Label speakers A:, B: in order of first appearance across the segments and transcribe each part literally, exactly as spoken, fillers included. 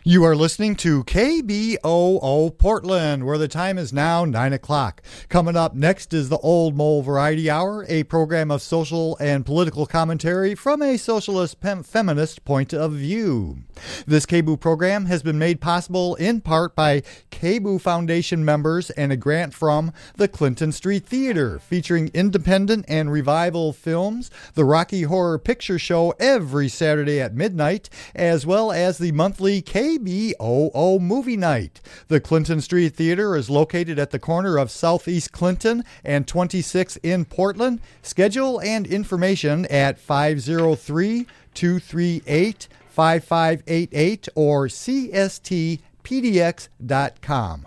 A: You are listening to K B O O Portland, where the time is now nine o'clock. Coming up next is the Old Mole Variety Hour, a program of social and political commentary from a socialist pem- feminist point of view. This K B O O program has been made possible in part by K B O O Foundation members and a grant from the Clinton Street Theater, featuring independent and revival films, the Rocky Horror Picture Show every Saturday at midnight, as well as the monthly K B O O Movie Night. The Clinton Street Theater is located at the corner of Southeast Clinton and twenty-six in Portland. Schedule and information at five oh three, two three eight, five five eight eight or c s t p d x dot com.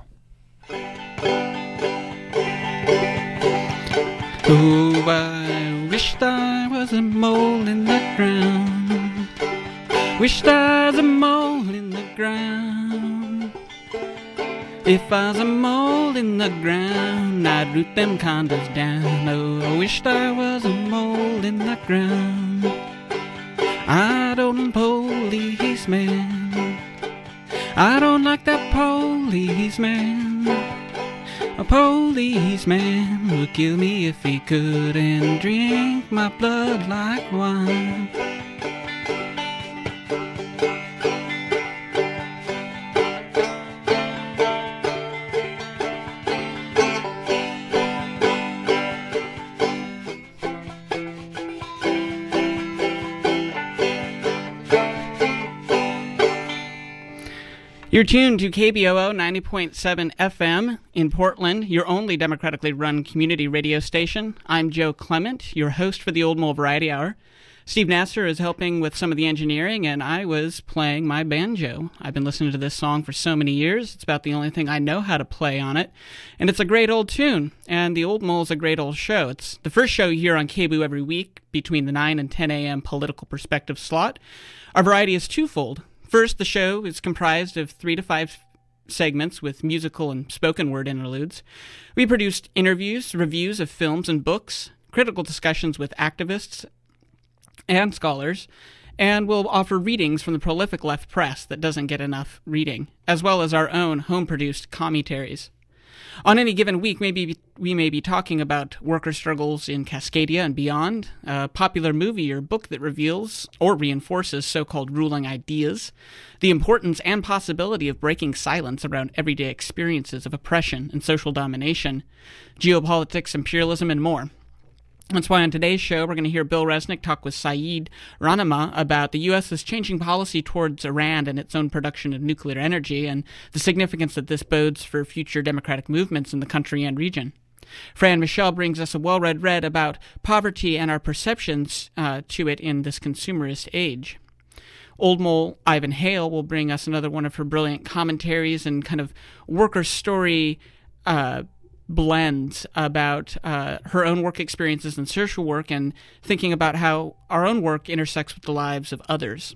B: Oh, I wished I was a mole in the ground. Wished I was a mole in the ground. If I was a mole in the ground, I'd root them condos down. Oh, I wished I was a mole in the ground. I don't policeman. I don't like that policeman. A policeman would kill me if he could and drink my blood like wine. You're tuned to K B O O ninety point seven F M in Portland, your only democratically run community radio station. I'm Joe Clement, your host for the Old Mole Variety Hour. Steve Nasser is helping with some of the engineering, and I was playing my banjo. I've been listening to this song for so many years. It's about the only thing I know how to play on it, and it's a great old tune, and the Old Mole's a great old show. It's the first show you hear on K B O O every week between the nine and ten a.m. political perspective slot. Our variety is twofold. First, the show is comprised of three to five segments with musical and spoken word interludes. We produced interviews, reviews of films and books, critical discussions with activists and scholars, and we'll offer readings from the prolific left press that doesn't get enough reading, as well as our own home-produced commentaries. On any given week, maybe we may be talking about worker struggles in Cascadia and beyond, a popular movie or book that reveals or reinforces so-called ruling ideas, the importance and possibility of breaking silence around everyday experiences of oppression and social domination, geopolitics, imperialism, and more. That's why on today's show, we're going to hear Bill Resnick talk with Saeed Rahnama about the U S's changing policy towards Iran and its own production of nuclear energy and the significance that this bodes for future democratic movements in the country and region. Fran Michelle brings us a well-read read about poverty and our perceptions uh, to it in this consumerist age. Old Mole Ivan Hale will bring us another one of her brilliant commentaries and kind of worker story uh blends about uh, her own work experiences and social work and thinking about how our own work intersects with the lives of others.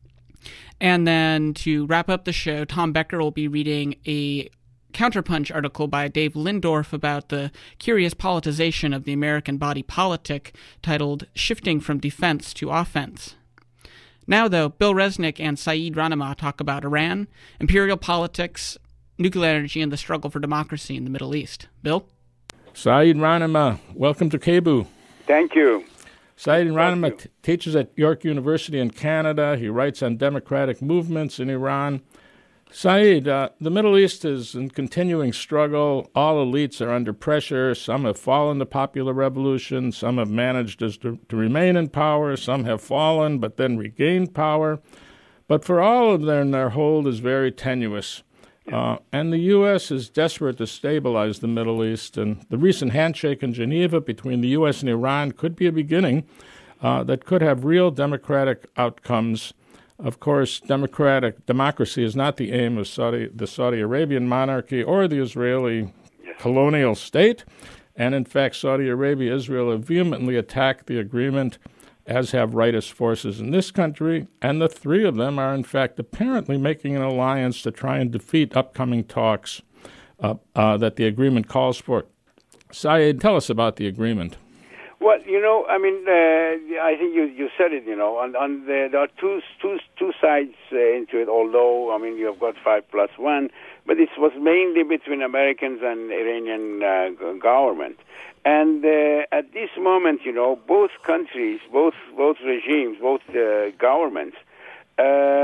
B: And then to wrap up the show, Tom Becker will be reading a Counterpunch article by Dave Lindorf about the curious politicization of the American body politic titled Shifting from Defense to Offense. Now, though, Bill Resnick and Saeed Rahnama talk about Iran, imperial politics, nuclear energy, and the struggle for democracy in the Middle East. Bill?
C: Saeed Rahnama, welcome to K B O O.
D: Thank you.
C: Saeed Rahnama t- teaches at York University in Canada. He writes on democratic movements in Iran. Saeed, uh, the Middle East is in continuing struggle. All elites are under pressure. Some have fallen to popular revolution. Some have managed as to, to remain in power. Some have fallen but then regained power. But for all of them, their hold is very tenuous. Uh, and the U S is desperate to stabilize the Middle East, and the recent handshake in Geneva between the U S and Iran could be a beginning uh, that could have real democratic outcomes. Of course, democratic democracy is not the aim of Saudi, the Saudi Arabian monarchy or the Israeli colonial state, and in fact, Saudi Arabia, Israel have vehemently attacked the agreement, as have rightist forces in this country, and the three of them are, in fact, apparently making an alliance to try and defeat upcoming talks uh, uh, that the agreement calls for. Saeed, tell us about the agreement.
D: Well, you know, I mean, uh, I think you, you said it, you know, on, on the, there are two, two, two sides uh, into it, although, I mean, you've got five plus one, but it was mainly between Americans and Iranian uh, government. And uh, at this moment, you know, both countries, both both regimes, both uh, governments uh,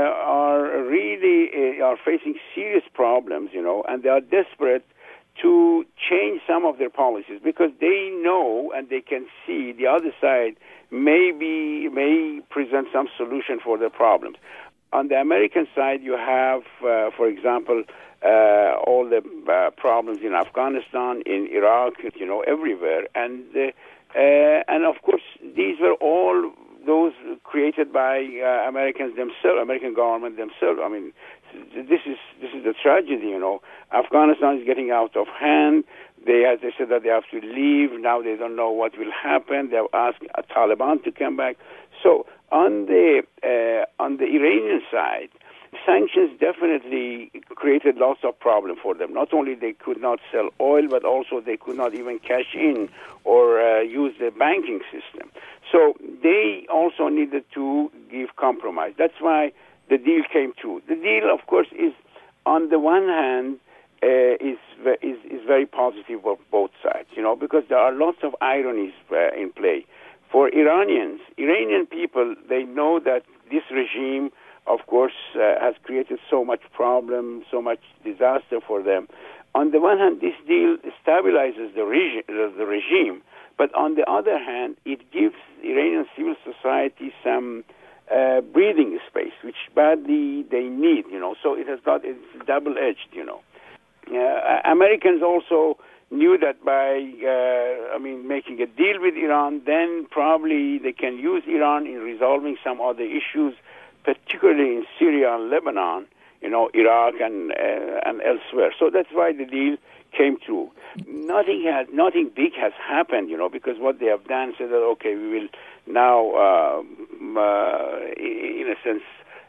D: are really uh, are facing serious problems, you know, and they are desperate to change some of their policies because they know and they can see the other side maybe may present some solution for their problems. On the American side, you have, uh, for example, uh, all the uh, problems in Afghanistan, in Iraq, you know, everywhere, and uh, uh, and of course these were all those created by uh, Americans themselves, American government themselves. I mean, this is this is the tragedy, you know. Afghanistan is getting out of hand. They, as they said, that they have to leave. Now they don't know what will happen. They have asked Taliban to come back. So on the uh, on the Iranian side, sanctions definitely created lots of problems for them. Not only they could not sell oil, but also they could not even cash in or uh, use the banking system. So they also needed to give compromise. That's why the deal came through. The deal, of course, is on the one hand uh, is, is is very positive for both sides, you know, because there are lots of ironies uh, in play. For Iranians, Iranian people, they know that this regime, of course, uh, has created so much problem, so much disaster for them. On the one hand, this deal stabilizes the, regi- the regime, but on the other hand, it gives Iranian civil society some uh, breathing space, which badly they need, you know. So it has got, it's double-edged, you know. Uh, Americans also knew that by, uh, I mean, making a deal with Iran, then probably they can use Iran in resolving some other issues, particularly in Syria and Lebanon, you know, Iraq and uh, and elsewhere. So that's why the deal came through. Nothing has, nothing big has happened, you know, because what they have done said that, okay, we will now, uh, uh, in a sense,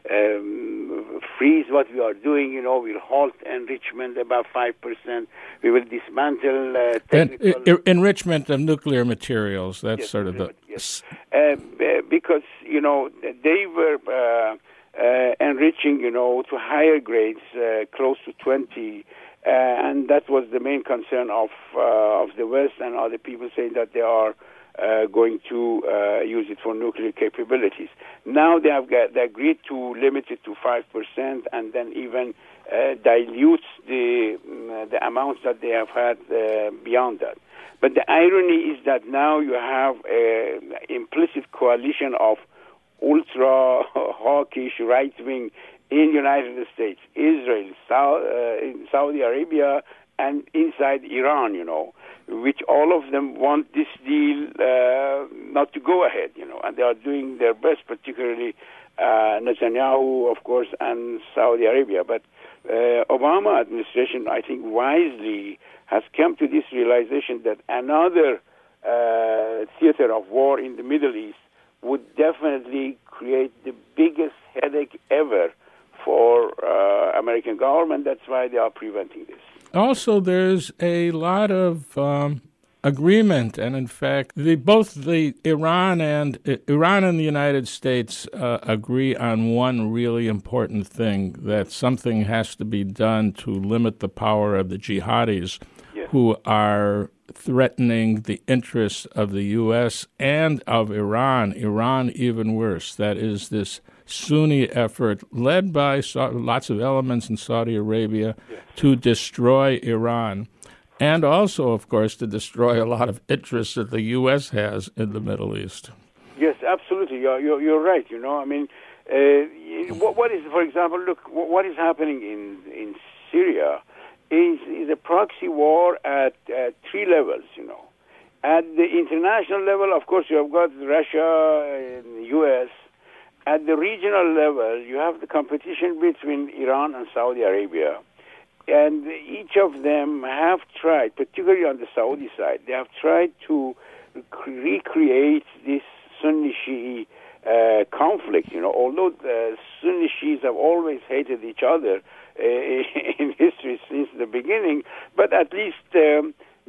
D: um, freeze what we are doing, you know, we'll halt enrichment about five percent. We will dismantle uh, technical...
C: En- enrichment of nuclear materials, that's
D: yes,
C: sort of the...
D: Yes. Uh, because, you know, they were uh, uh, enriching, you know, to higher grades, uh, close to twenty, uh, and that was the main concern of uh, of the West and other people saying that they are uh, going to uh, use it for nuclear capabilities. Now they have got, they agreed to limit it to five percent and then even uh, dilute the, uh, the amounts that they have had uh, beyond that. But the irony is that now you have an implicit coalition of ultra-hawkish right-wing in the United States, Israel, South, uh, in Saudi Arabia, and inside Iran, you know, which all of them want this deal uh, not to go ahead, you know, and they are doing their best, particularly uh, Netanyahu, of course, and Saudi Arabia. But uh, Obama administration, I think, wisely has come to this realization that another uh, theater of war in the Middle East would definitely create the biggest headache ever for uh, American government. That's why they are preventing this.
C: Also, there's a lot of um, agreement, and in fact, the, both the Iran and uh, Iran and the United States uh, agree on one really important thing: that something has to be done to limit the power of the jihadis, yes, who are threatening the interests of the U S and of Iran. Iran, even worse. That is this Sunni effort led by so- lots of elements in Saudi Arabia, yes, to destroy Iran, and also, of course, to destroy a lot of interests that the U S has in the Middle East.
D: Yes, absolutely. You're, you're, you're right. You know, I mean, uh, what, what is, for example, look, what is happening in, in Syria is, is a proxy war at uh, three levels, you know. At the international level, of course, you have got Russia and the U S. At the regional level, you have the competition between Iran and Saudi Arabia. And each of them have tried, particularly on the Saudi side, they have tried to recreate this Sunni-Shi'i uh, conflict. You know, although the Sunni Shiis have always hated each other uh, in history since the beginning, but at least, um, you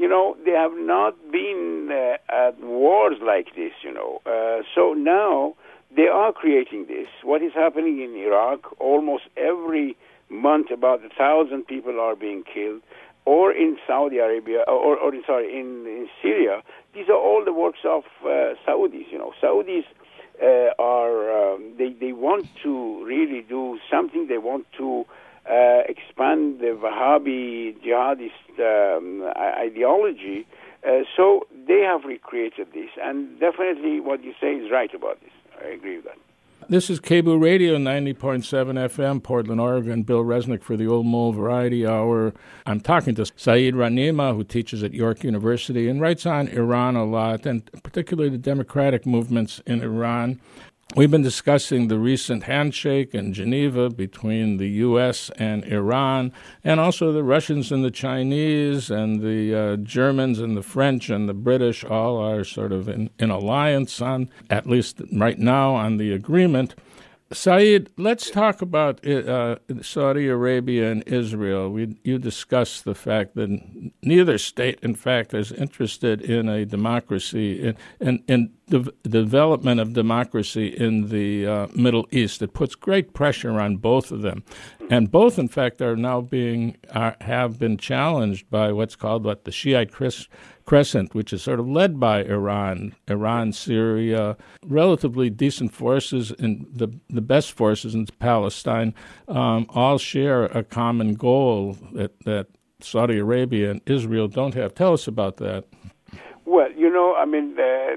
D: you know, they have not been uh, at wars like this, you know. Uh, so now they are creating this. What is happening in Iraq, almost every month about a thousand people are being killed, or in Saudi Arabia, or, or sorry, in, in Syria. These are all the works of uh, Saudis, you know. Saudis uh, are, um, they, they want to really do something. They want to uh, expand the Wahhabi jihadist um, ideology. Uh, so they have recreated this. And definitely what you say is right about this. I agree with that.
C: This is K B O O Radio, ninety point seven F M, Portland, Oregon. Bill Resnick for the Old Mole Variety Hour. I'm talking to Saeed Ranima, who teaches at York University and writes on Iran a lot, and particularly the democratic movements in Iran. We've been discussing the recent handshake in Geneva between the U S and Iran, and also the Russians and the Chinese and the uh, Germans and the French and the British all are sort of in, in alliance on, at least right now, on the agreement. Saeed, let's talk about uh, Saudi Arabia and Israel. We, you discussed the fact that neither state, in fact, is interested in a democracy, in, in, in the development of democracy in the uh, Middle East. It puts great pressure on both of them. And both, in fact, are now being, are, have been challenged by what's called what the Shiite Chris, Crescent, which is sort of led by Iran, Iran, Syria, relatively decent forces, and the the best forces in Palestine, um, all share a common goal that, that Saudi Arabia and Israel don't have. Tell us about that.
D: Well, you know, I mean, the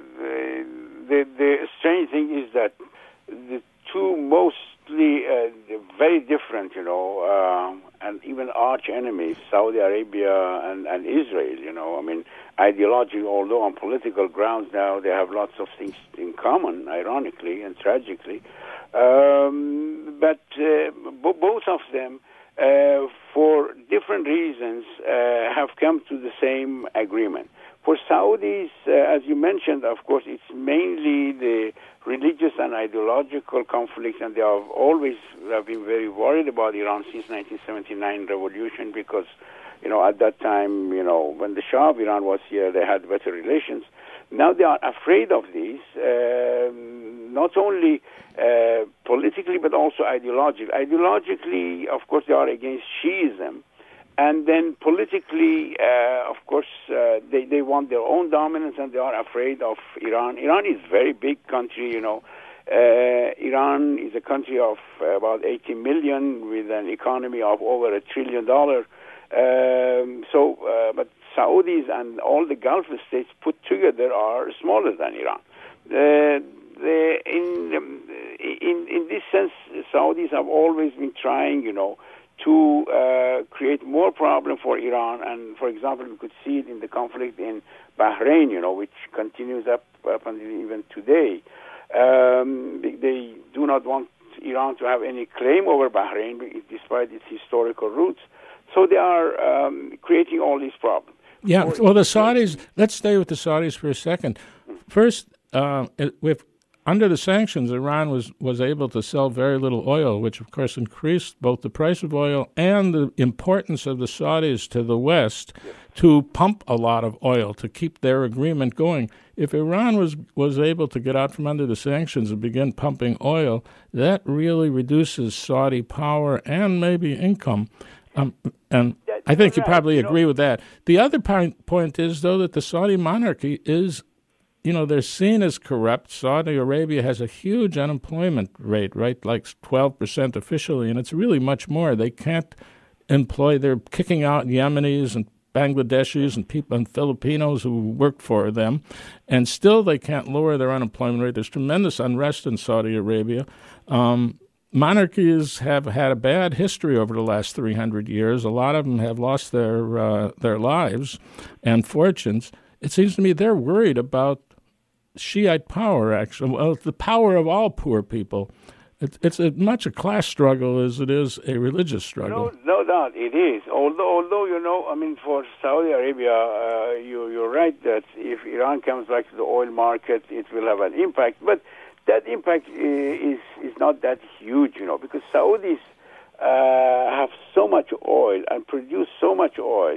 D: the, the strange thing is that the two mostly uh, very different, you know, uh, and even arch enemies, Saudi Arabia and, and Israel, you know, I mean, ideologically, although on political grounds now they have lots of things in common, ironically and tragically, um, but uh, b- both of them, uh, for different reasons, uh, have come to the same agreement. For Saudis, uh, as you mentioned, of course, it's mainly the religious and ideological conflicts, and they have always have been very worried about Iran since nineteen seventy-nine revolution because, you know, at that time, you know, when the Shah of Iran was here, they had better relations. Now they are afraid of this, uh, not only uh, politically but also ideologically. Ideologically, of course, they are against Shiism. And then politically, uh, of course, uh, they, they want their own dominance and they are afraid of Iran. Iran is a very big country, you know. Uh, Iran is a country of about eighty million with an economy of over a trillion dollars. Um, so, uh, but Saudis and all the Gulf states put together are smaller than Iran. Uh, the, in, um, in in this sense, Saudis have always been trying, you know, to uh, create more problem for Iran. And, for example, we could see it in the conflict in Bahrain, you know, which continues up, up until even today. Um, they, they do not want Iran to have any claim over Bahrain, despite its historical roots. So they are um, creating all these problems.
C: Yeah, well, the Saudis, let's stay with the Saudis for a second. First, uh, with under the sanctions, Iran was, was able to sell very little oil, which, of course, increased both the price of oil and the importance of the Saudis to the West to pump a lot of oil to keep their agreement going. If Iran was, was able to get out from under the sanctions and begin pumping oil, that really reduces Saudi power and maybe income. Um, and I think you probably agree with that. The other point, point is, though, that the Saudi monarchy is, you know, they're seen as corrupt. Saudi Arabia has a huge unemployment rate, right, like twelve percent officially, and it's really much more. They can't employ, they're kicking out Yemenis and Bangladeshis and people and Filipinos who worked for them, and still they can't lower their unemployment rate. There's tremendous unrest in Saudi Arabia. Um, monarchies have had a bad history over the last three hundred years. A lot of them have lost their uh, their lives and fortunes. It seems to me they're worried about Shiite power, actually. Well, the power of all poor people. It's, it's as much a class struggle as it is a religious struggle.
D: No, no doubt it is. Although, although you know, I mean, for Saudi Arabia, uh, you, you're right that if Iran comes back to the oil market, it will have an impact. But that impact is is not that huge, you know, because Saudis uh, have so much oil and produce so much oil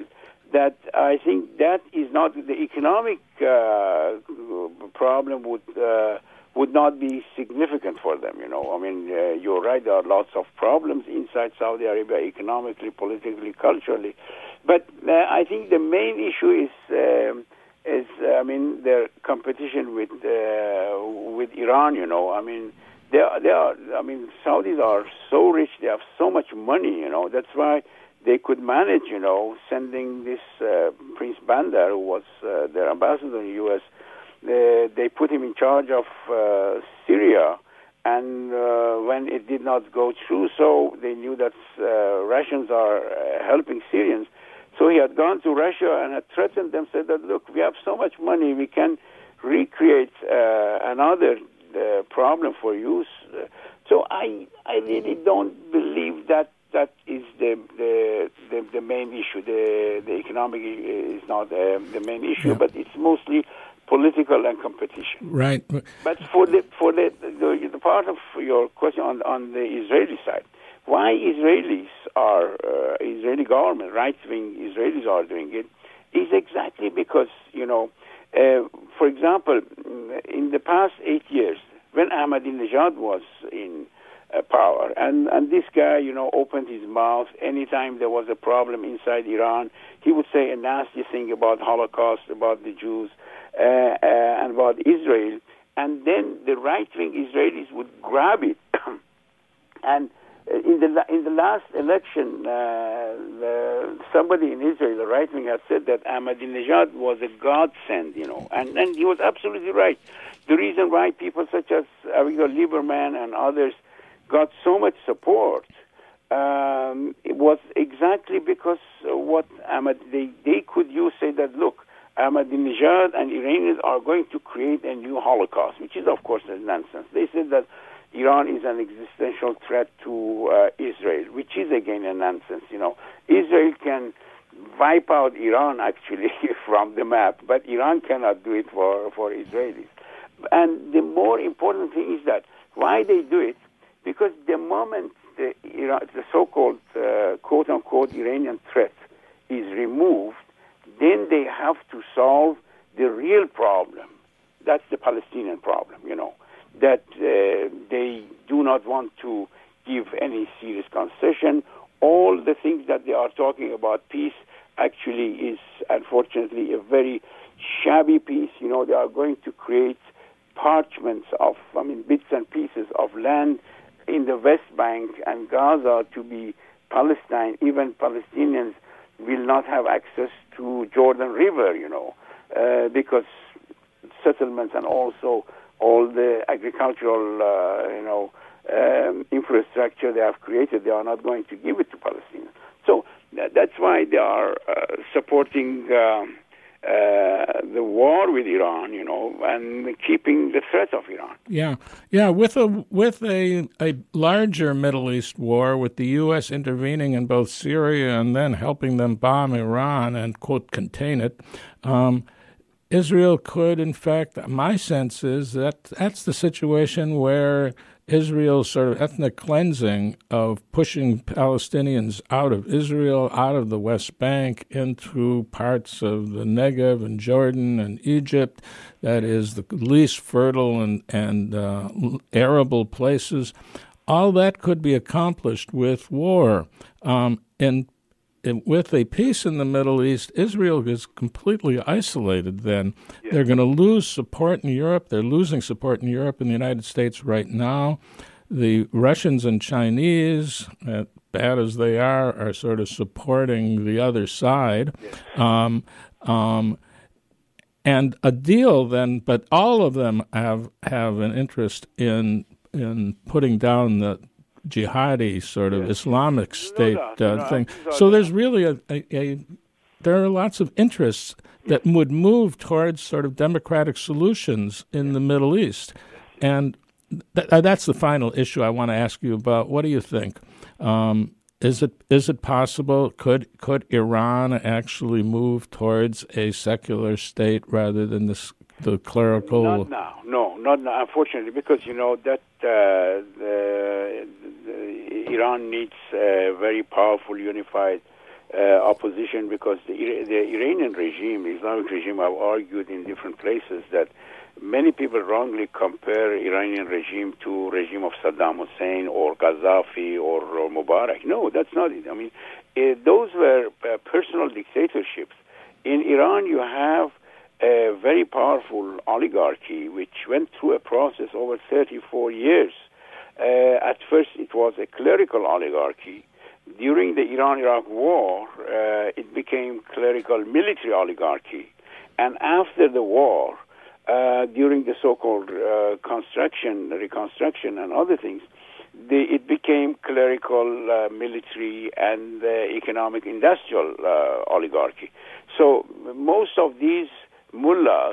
D: that I think that is not the economic uh, problem would uh, would not be significant for them. You know, I mean, uh, you're right. There are lots of problems inside Saudi Arabia, economically, politically, culturally, but uh, I think the main issue is um, is uh, I mean their competition with uh, with Iran. You know, I mean. They are, they are, I mean, Saudis are so rich, they have so much money, you know, that's why they could manage, you know, sending this uh, Prince Bandar, who was uh, their ambassador in the U S, uh, they put him in charge of uh, Syria, and uh, when it did not go through, so they knew that uh, Russians are uh, helping Syrians, so he had gone to Russia and had threatened them, said that, look, we have so much money, we can recreate uh, another the problem for you. So I I really don't believe that that is the the, the, the main issue. The the economic is not uh, the main issue, yeah. But it's mostly political and competition.
C: Right.
D: But for the for the the, the part of your question on on the Israeli side, why Israelis are uh, Israeli government, right wing Israelis are doing it, is exactly because you know. Uh, for example, in the past eight years, when Ahmadinejad was in uh, power, and, and this guy, you know, opened his mouth anytime there was a problem inside Iran, he would say a nasty thing about Holocaust, about the Jews, uh, uh, and about Israel, and then the right-wing Israelis would grab it. And in the in the last election, uh, the, somebody in Israel, the right wing, had said that Ahmadinejad was a godsend, you know, and and he was absolutely right. The reason why people such as Avigdor Lieberman and others got so much support um, it was exactly because uh, what Ahmad they they could use say that look, Ahmadinejad and Iranians are going to create a new Holocaust, which is of course a nonsense. They said that Iran is an existential threat to uh, Israel, which is again a nonsense. You know, Israel can wipe out Iran actually from the map, but Iran cannot do it for, for Israelis. And the more important thing is that why they do it, because the moment the, Iran, the so-called uh, quote-unquote Iranian threat is removed, then they have to solve the real problem. That's the Palestinian problem, you know. That uh, they do not want to give any serious concession. All the things that they are talking about peace actually is, unfortunately, a very shabby peace. You know, they are going to create parchments of, I mean, bits and pieces of land in the West Bank and Gaza to be Palestine. Even Palestinians will not have access to Jordan River, you know, uh, because settlements and also all the agricultural, uh, you know, um, infrastructure they have created, they are not going to give it to Palestinians. So that, that's why they are uh, supporting um, uh, the war with Iran, you know, and keeping the threat of Iran.
C: Yeah, yeah. With a with a a larger Middle East war, with the U S intervening in both Syria and then helping them bomb Iran and quote contain it. Um, Israel could, in fact, my sense is that that's the situation where Israel's sort of ethnic cleansing of pushing Palestinians out of Israel, out of the West Bank, into parts of the Negev and Jordan and Egypt, that is the least fertile and, and uh, arable places, all that could be accomplished with war. Um, and with a peace in the Middle East, Israel is completely isolated then. Yes. They're going to lose support in Europe. They're losing support in Europe and the United States right now. The Russians and Chinese, as bad as they are, are sort of supporting the other side. Yes. Um, um, and a deal then, but all of them have, have an interest in in putting down the jihadi sort of yes. Islamic State no, no, uh, no, thing. No, so there's really a, a, a there are lots of interests that would move towards sort of democratic solutions in yes. the Middle East. And th- that's the final issue I want to ask you about. What do you think? Um, is it is it possible? Could could Iran actually move towards a secular state rather than this the clerical?
D: Not now. No, not now. Unfortunately, because you know that uh, the, the Iran needs a very powerful, unified uh, opposition because the, the Iranian regime, the Islamic regime, have argued in different places that many people wrongly compare Iranian regime to regime of Saddam Hussein or Gaddafi or, or Mubarak. No, that's not it. I mean, uh, those were uh, personal dictatorships. In Iran, you have a very powerful oligarchy which went through a process over thirty-four years. Uh, at first, it was a clerical oligarchy. During the Iran-Iraq war, uh, it became clerical military oligarchy. And after the war, uh, during the so-called uh, construction, reconstruction, and other things, the, it became clerical, uh, military, and uh, economic industrial uh, oligarchy. So most of these mullahs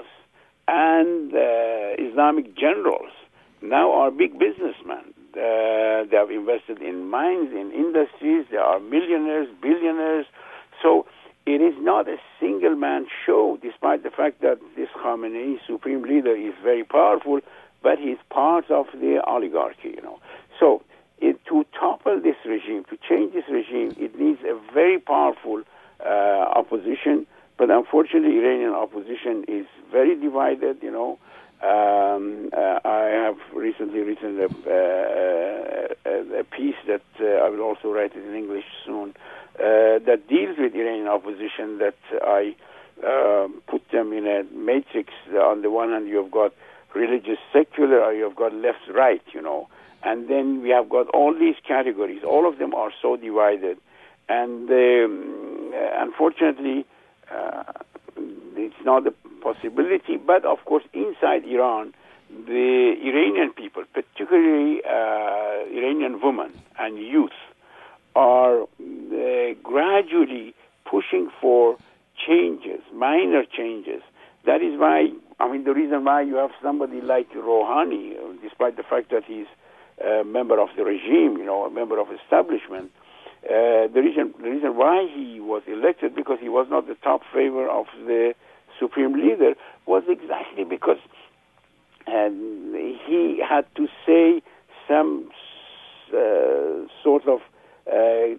D: and uh, Islamic generals now are big businessmen. Uh, they have invested in mines, in industries. They are millionaires, billionaires. So it is not a single-man show, despite the fact that this Khamenei, supreme leader, is very powerful, but he's part of the oligarchy, you know. So it, to topple this regime, to change this regime, it needs a very powerful uh, opposition. But unfortunately, Iranian opposition is very divided, you know. Um, uh, I have recently written a, uh, a, a piece that uh, I will also write it in English soon, uh, that deals with Iranian opposition, that I uh, put them in a matrix. On the one hand, you have got religious secular, or you have got left-right, you know. And then we have got all these categories. All of them are so divided. And um, unfortunately, uh, it's not a possibility. But, of course, inside Iran, the Iranian people, particularly uh, Iranian women and youth, are uh, gradually pushing for changes, minor changes. That is why, I mean, the reason why you have somebody like Rouhani, despite the fact that he's a member of the regime, you know, a member of establishment, uh, the reason the reason why he was elected, because he was not the top favor of the supreme leader, was exactly because um, he had to say some uh, sort of, uh,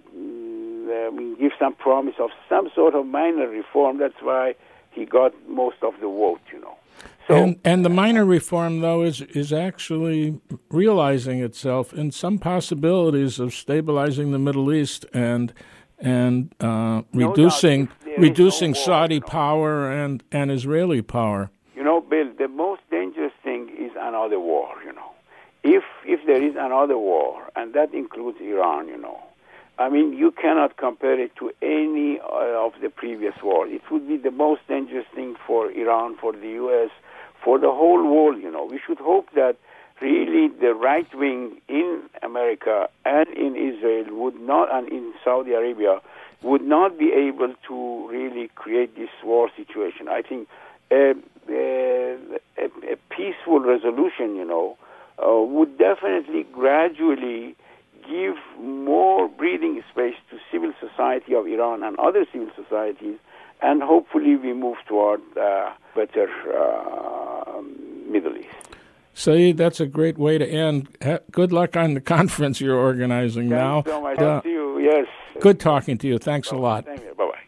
D: I mean, give some promise of some sort of minor reform. That's why he got most of the vote, you know. So,
C: and and the minor reform, though, is is actually realizing itself in some possibilities of stabilizing the Middle East and and uh,
D: no
C: reducing reducing
D: no war,
C: Saudi
D: you know.
C: power and, and Israeli power.
D: You know, Bill, the most dangerous thing is another war, you know. If if there is another war, and that includes Iran, you know, I mean, you cannot compare it to any uh, of the previous wars. It would be the most dangerous thing for Iran, for the U S, for the whole world, you know. We should hope that really the right wing in America and in Israel would not, and in Saudi Arabia, would not be able to really create this war situation. I think a, a, a peaceful resolution, you know, uh, would definitely gradually give more breathing space to civil society of Iran and other civil societies, and hopefully we move toward uh, better uh, Middle East.
C: Saeed, that's a great way to end. Ha- good luck on the conference you're organizing
D: Thanks
C: now.
D: so much.
C: Uh,
D: See you. Yes.
C: Good talking to you. Thanks a lot.
D: Thank you. Bye-bye.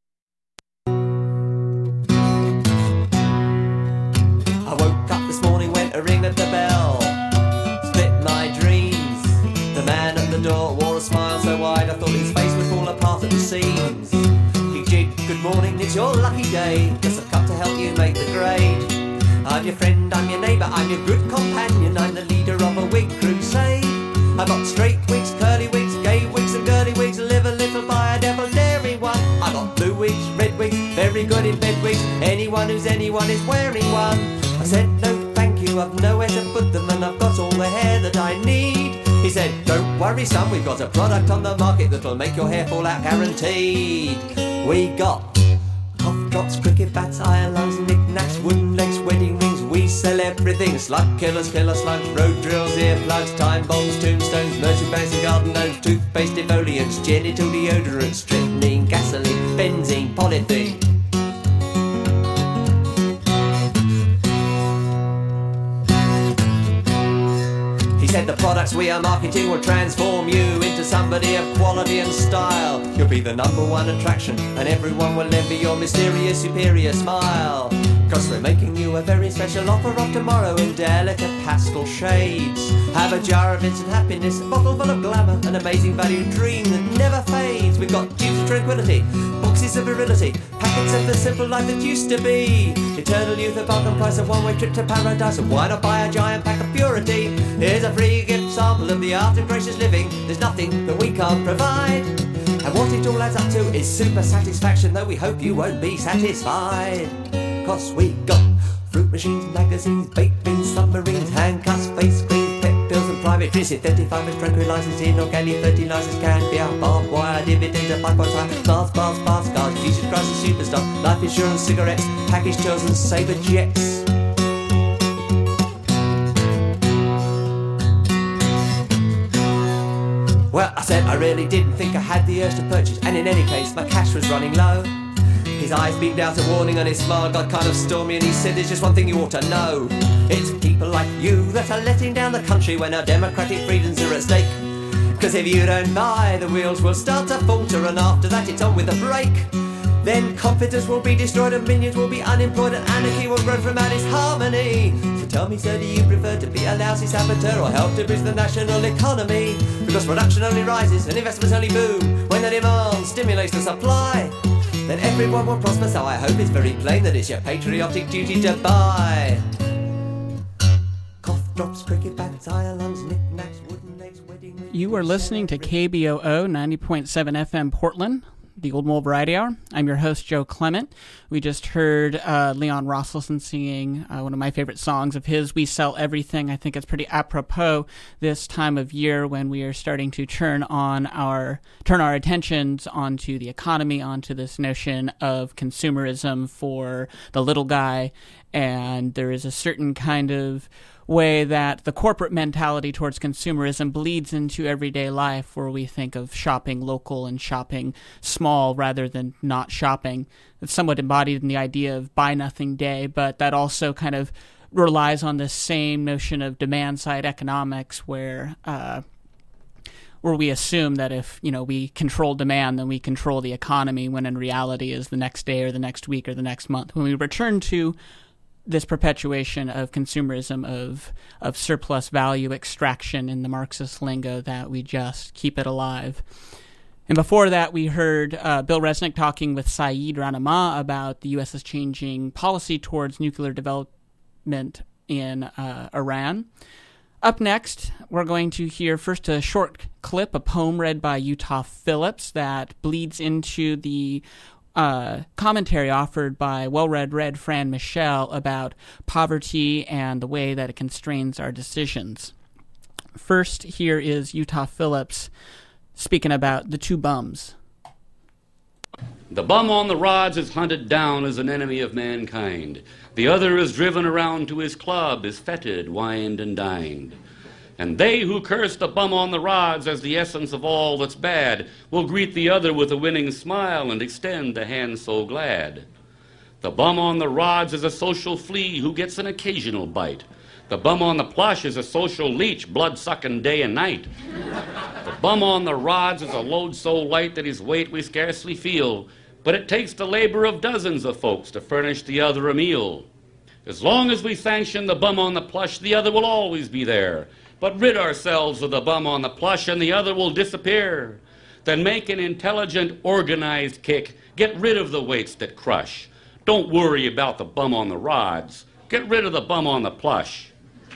E: I woke up this morning, went a ring at the bell, split my dreams. The man at the door wore a smile so wide I thought his face would fall apart at the seams. He jigged, good morning, it's your lucky day, guess I've come to help you make the grade. I'm your friend, I'm your neighbour, I'm your good companion, I'm the leader of a wig crusade. I've got straight wigs, curly wigs, gay wigs and girly wigs, live a little by a devil dairy one. I've got blue wigs, red wigs, very good in bed wigs, anyone who's anyone is wearing one. I said no thank you, I've nowhere to put them and I've got all the hair that I need. He said don't worry son, we've got a product on the market that'll make your hair fall out guaranteed. We got cough drops, cricket bats, irons, knick-knacks, wooden legs, wedding rings, we sell everything. Slug killers, killer slugs, road drills, earplugs, time bombs, tombstones, nursery bags and garden gnomes, toothpaste, defoliants, genital deodorants, strychnine, gasoline, benzene, polythene. He said the product products we are marketing will transform you into somebody of quality and style. You'll be the number one attraction, and everyone will envy your mysterious superior smile. Cause we're making you a very special offer of tomorrow in delicate pastel shades. Have a jar of instant happiness, a bottle full of glamour, an amazing value dream that never fades. We've got tubes of tranquility, boxes of virility, packets of the simple life that used to be. Eternal youth, a bargain price, a one-way trip to paradise. And why not buy a giant pack of purity? Here's a free gift sample of the art of gracious living. There's nothing that we can't provide. And what it all adds up to is super satisfaction, though we hope you won't be satisfied. Cause we got fruit machines, magazines, baked beans, submarines, handcuffs, face creams, pet pills and private trees, synthetic fibers, tranquilizers, inorganic fertilizers, can be our barbed wire, dividends, a five point five, baths, baths, baths, cars, Jesus Christ, a superstar, life insurance, cigarettes, package tours and saber jets. Well, I said I really didn't think I had the urge to purchase, and in any case, my cash was running low. His eyes beamed out a warning and his smile got kind of stormy, and he said, there's just one thing you ought to know. It's people like you that are letting down the country when our democratic freedoms are at stake. Cause if you don't buy, the wheels will start to falter, and after that it's on with a brake. Then confidence will be destroyed and minions will be unemployed and anarchy will grow from out its harmony. So tell me, sir, do you prefer to be a lousy saboteur or help to boost the national economy? Because production only rises and investments only boom when the demand stimulates the supply. Then everyone will prosper, so I hope it's very plain that it's your patriotic duty to buy. Cough drops, cricket bats, iron-lungs, knick-knacks, wooden legs, wedding rings.
B: You are listening to K B O O ninety point seven F M Portland, the Old Mole Variety Hour. I'm your host, Joe Clement. We just heard uh, Leon Rosselson singing uh, one of my favorite songs of his, We Sell Everything. I think it's pretty apropos this time of year when we are starting to turn on our turn our attentions onto the economy, onto this notion of consumerism for the little guy. And there is a certain kind of way that the corporate mentality towards consumerism bleeds into everyday life, where we think of shopping local and shopping small rather than not shopping. It's somewhat embodied in the idea of buy nothing day, but that also kind of relies on this same notion of demand side economics, where uh, where we assume that if, you know, we control demand, then we control the economy, when in reality is the next day or the next week or the next month. When we return to this perpetuation of consumerism, of of surplus value extraction in the Marxist lingo, that we just keep it alive. And before that, we heard uh, Bill Resnick talking with Saeed Ranama about the U S's changing policy towards nuclear development in uh, Iran. Up next, we're going to hear first a short clip, a poem read by Utah Phillips that bleeds into the Uh, commentary offered by well-read Red Fran Michelle about poverty and the way that it constrains our decisions. First, here is Utah Phillips speaking about the two bums.
F: The bum on the rods is hunted down as an enemy of mankind. The other is driven around to his club, is feted, wined, and dined. And they who curse the bum on the rods as the essence of all that's bad will greet the other with a winning smile and extend the hand so glad. The bum on the rods is a social flea who gets an occasional bite. The bum on the plush is a social leech, blood-sucking day and night. The bum on the rods is a load so light that his weight we scarcely feel, but it takes the labor of dozens of folks to furnish the other a meal. As long as we sanction the bum on the plush, the other will always be there. But rid ourselves of the bum on the plush and the other will disappear. Then make an intelligent, organized kick. Get rid of the weights that crush. Don't worry about the bum on the rods. Get rid of the bum on the plush.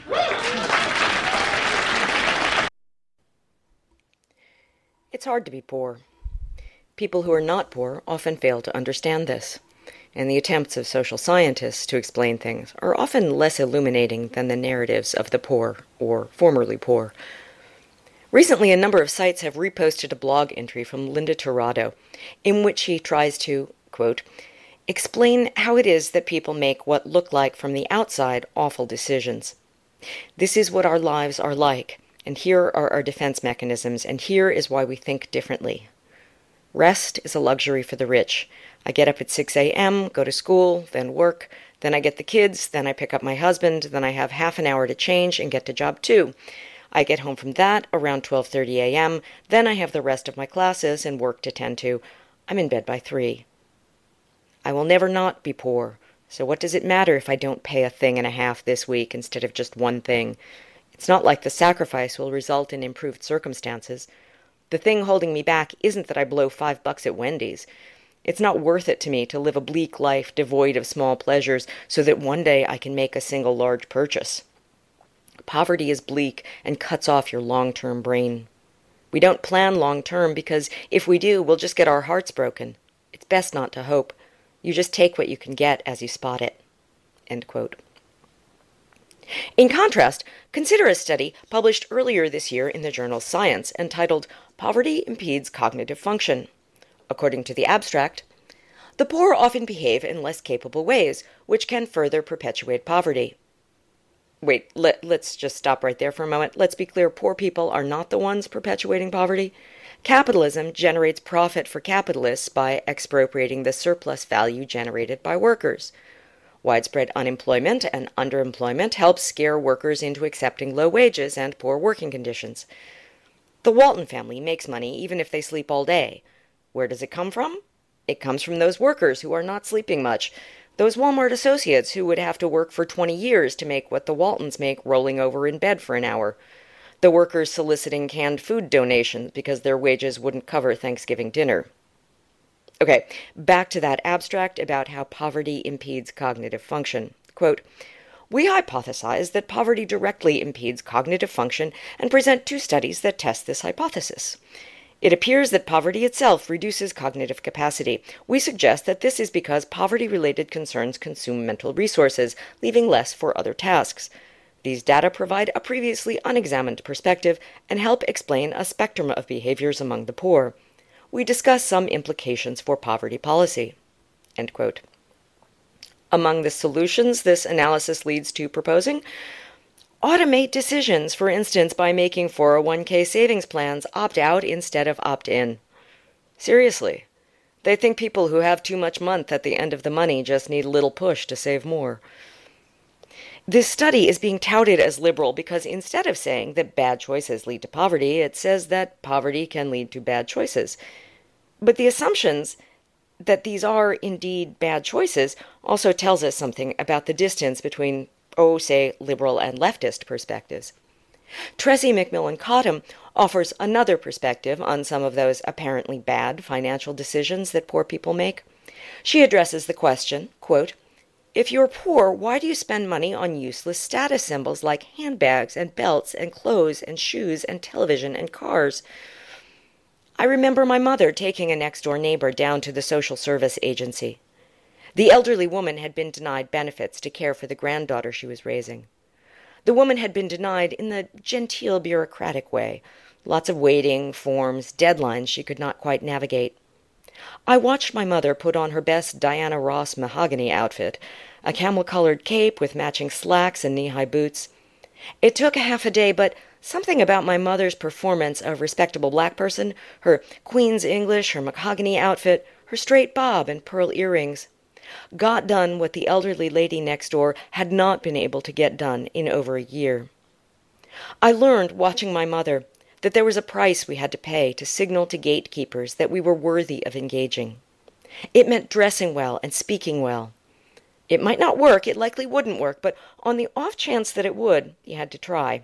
G: It's hard to be poor. People who are not poor often fail to understand this, and the attempts of social scientists to explain things are often less illuminating than the narratives of the poor, or formerly poor. Recently, a number of sites have reposted a blog entry from Linda Tirado, in which she tries to, quote, explain how it is that people make what look like from the outside awful decisions. This is what our lives are like, and here are our defense mechanisms, and here is why we think differently. Rest is a luxury for the rich. I get up at six a.m., go to school, then work, then I get the kids, then I pick up my husband, then I have half an hour to change and get to job two. I get home from that around twelve thirty a.m., then I have the rest of my classes and work to tend to. I'm in bed by three. I will never not be poor, so what does it matter if I don't pay a thing and a half this week instead of just one thing? It's not like the sacrifice will result in improved circumstances. The thing holding me back isn't that I blow five bucks at Wendy's. It's not worth it to me to live a bleak life devoid of small pleasures so that one day I can make a single large purchase. Poverty is bleak and cuts off your long-term brain. We don't plan long-term because if we do, we'll just get our hearts broken. It's best not to hope. You just take what you can get as you spot it." End quote. In contrast, consider a study published earlier this year in the journal Science entitled "Poverty Impedes Cognitive Function." According to the abstract, the poor often behave in less capable ways, which can further perpetuate poverty. Wait, let, let's just stop right there for a moment. Let's be clear, poor people are not the ones perpetuating poverty. Capitalism generates profit for capitalists by expropriating the surplus value generated by workers. Widespread unemployment and underemployment helps scare workers into accepting low wages and poor working conditions. The Walton family makes money even if they sleep all day. Where does it come from? It comes from those workers who are not sleeping much, those Walmart associates who would have to work for twenty years to make what the Waltons make rolling over in bed for an hour, the workers soliciting canned food donations because their wages wouldn't cover Thanksgiving dinner. Okay, back to that abstract about how poverty impedes cognitive function. Quote, "We hypothesize that poverty directly impedes cognitive function and present two studies that test this hypothesis. It appears that poverty itself reduces cognitive capacity. We suggest that this is because poverty-related concerns consume mental resources, leaving less for other tasks. These data provide a previously unexamined perspective and help explain a spectrum of behaviors among the poor. We discuss some implications for poverty policy." End quote. Among the solutions this analysis leads to proposing, automate decisions, for instance, by making four oh one k savings plans opt out instead of opt in. Seriously, they think people who have too much month at the end of the money just need a little push to save more. This study is being touted as liberal because instead of saying that bad choices lead to poverty, it says that poverty can lead to bad choices. But the assumptions that these are indeed bad choices also tells us something about the distance between, oh, say, liberal and leftist perspectives. Tressie McMillan Cottom offers another perspective on some of those apparently bad financial decisions that poor people make. She addresses the question, quote, "If you're poor, why do you spend money on useless status symbols like handbags and belts and clothes and shoes and television and cars?" I remember my mother taking a next-door neighbor down to the social service agency. The elderly woman had been denied benefits to care for the granddaughter she was raising. The woman had been denied in the genteel bureaucratic way, lots of waiting, forms, deadlines she could not quite navigate. I watched my mother put on her best Diana Ross mahogany outfit, a camel-colored cape with matching slacks and knee-high boots. It took a half a day, but something about my mother's performance of respectable black person, her Queen's English, her mahogany outfit, her straight bob and pearl earrings, got done what the elderly lady next door had not been able to get done in over a year. I learned, watching my mother, that there was a price we had to pay to signal to gatekeepers that we were worthy of engaging. It meant dressing well and speaking well. It might not work, it likely wouldn't work, but on the off chance that it would, you had to try.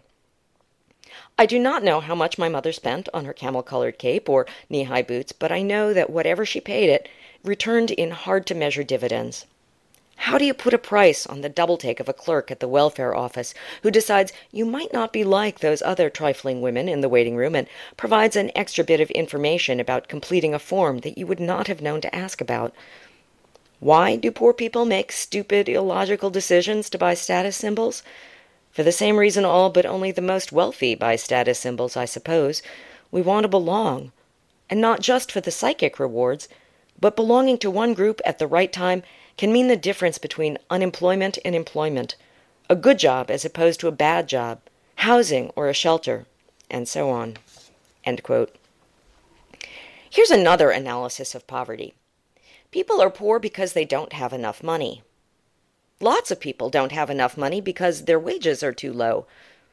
G: I do not know how much my mother spent on her camel-colored cape or knee-high boots, but I know that whatever she paid it returned in hard-to-measure dividends. How do you put a price on the double-take of a clerk at the welfare office who decides you might not be like those other trifling women in the waiting room and provides an extra bit of information about completing a form that you would not have known to ask about? Why do poor people make stupid, illogical decisions to buy status symbols? For the same reason all but only the most wealthy buy status symbols, I suppose. We want to belong. And not just for the psychic rewards, but belonging to one group at the right time can mean the difference between unemployment and employment, a good job as opposed to a bad job, housing or a shelter, and so on." End quote. Here's another analysis of poverty. People are poor because they don't have enough money. Lots of people don't have enough money because their wages are too low.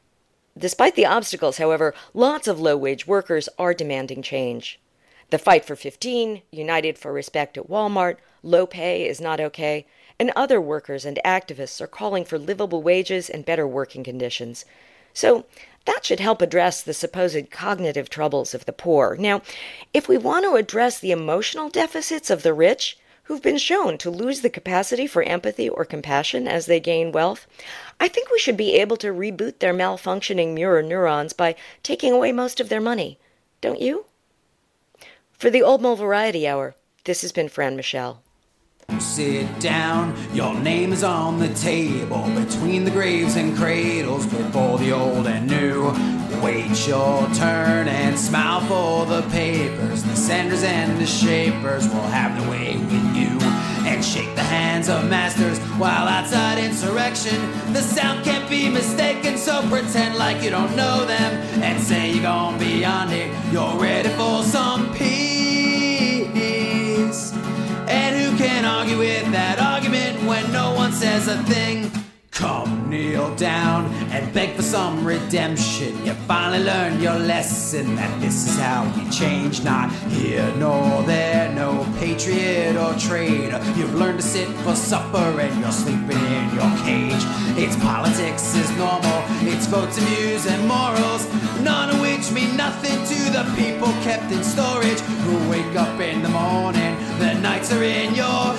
G: Despite the obstacles, however, lots of low-wage workers are demanding change. The Fight for fifteen, United for Respect at Walmart, Low Pay is Not Okay, and other workers and activists are calling for livable wages and better working conditions. So that should help address the supposed cognitive troubles of the poor. Now, if we want to address the emotional deficits of the rich, who've been shown to lose the capacity for empathy or compassion as they gain wealth, I think we should be able to reboot their malfunctioning mirror neurons by taking away most of their money. Don't you? For the Old Mole Variety Hour, this has been Fran Michelle.
H: Sit down, your name is on the table, between the graves and cradles, before the old and new. Wait your turn and smile for the papers. The senders and the shapers will have their way with you. And shake the hands of masters while outside insurrection. The sound can't be mistaken, so pretend like you don't know them. And say you're gonna be beyond it, you're ready for some peace. And who can argue with that argument when no one says a thing? Come kneel down and beg for some redemption. You finally learned your lesson, that this is how you change. Not here nor there, no patriot or traitor. You've learned to sit for supper and you're sleeping in your cage. It's politics is normal, it's votes and views and morals, none of which mean nothing to the people kept in storage, who wake up in the morning, the nights are in your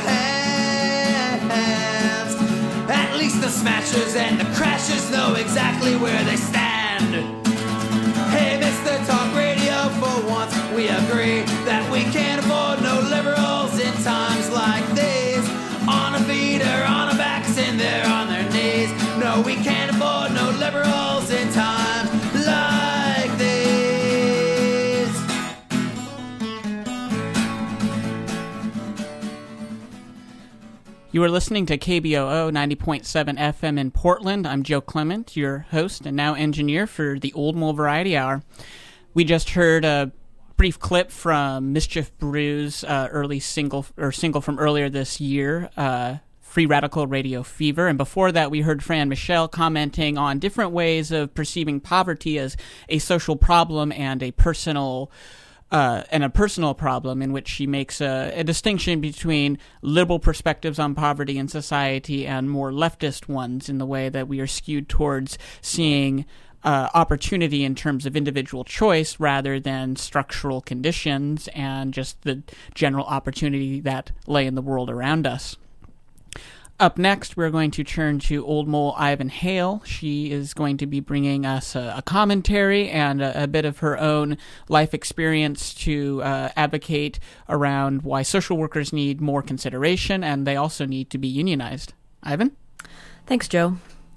H: hands. At least the smashers and the crashers know exactly where they stand. Hey, Mister Talk Radio, for once we agree that we can't afford no liberals in times like these. On a feet or on a backs and they're on their knees. No, we can't afford no liberals in times like these.
B: You are listening to K B O O ninety point seven F M in Portland. I'm Joe Clement, your host and now engineer for the Old Mole Variety Hour. We just heard a brief clip from Mischief Brew's uh, early single or single from earlier this year, uh, Free Radical Radio Fever. And before that, we heard Fran Michelle commenting on different ways of perceiving poverty as a social problem and a personal Uh, and a personal problem, in which she makes a, a distinction between liberal perspectives on poverty in society and more leftist ones, in the way that we are skewed towards seeing uh, opportunity in terms of individual choice rather than structural conditions and just the general opportunity that lay in the world around us. Up next, we're going to turn to Old Mole Ivan Hale. She is going to be bringing us a, a commentary and a, a bit of her own life experience to uh, advocate around why social workers need more consideration, and they also need to be unionized. Ivan?
I: Thanks, Joe.